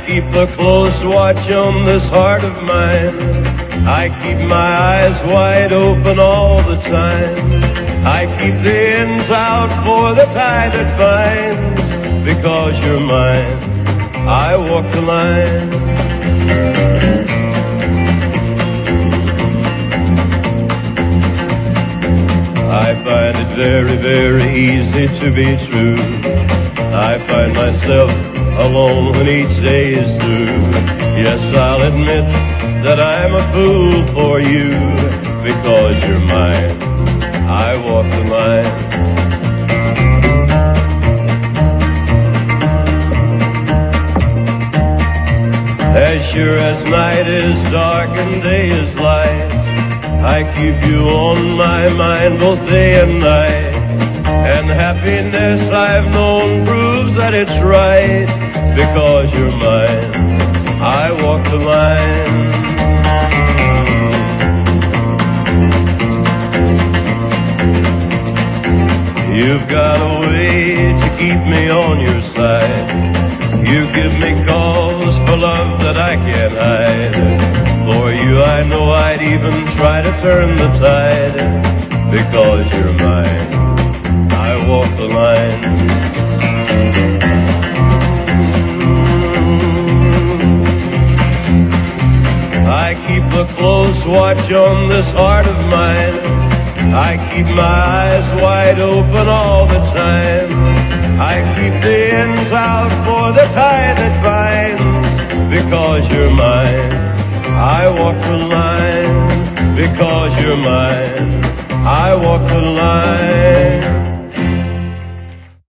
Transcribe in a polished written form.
keep a close watch on this heart of mine. I keep my eyes wide open all the time. I keep the ends out for the tide that binds. Because you're mine, I walk the line. I find it very, very easy to be true. I find myself alone when each day is through. Yes, I'll admit that I'm a fool for you. Because you're mine, I walk the line. As sure as night is dark and day is light, I keep you on my mind both day and night. And happiness I've known proves that it's right. Because you're mine, I walk the line. You've got a way to keep me on your side. You give me cause for love that I can't hide. For you I know I'd even try to turn the tide. Because you're mine, I walk the line. I keep a close watch on this heart of mine. I keep my eyes wide open all the time. I keep the ends out for the tide that binds. Because you're mine, I walk the line. Because you're mine, I walk the line.